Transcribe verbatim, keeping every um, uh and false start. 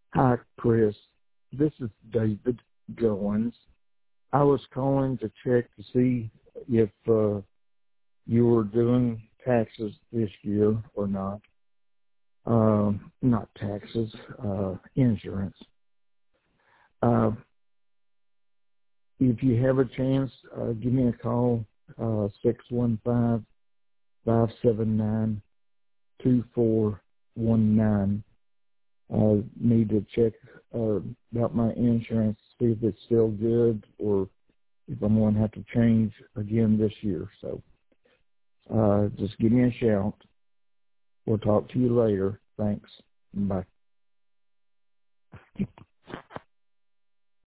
Hi, Chris. This is David Goins. I was calling to check to see if uh, you were doing taxes this year or not. Um, not taxes, uh, insurance. Uh, if you have a chance, uh, give me a call, uh, six one five, five seven nine, two four one nine. I need to check uh, about my insurance, see if it's still good or if I'm going to have to change again this year. So uh, just give me a shout. We'll talk to you later. Thanks. Bye.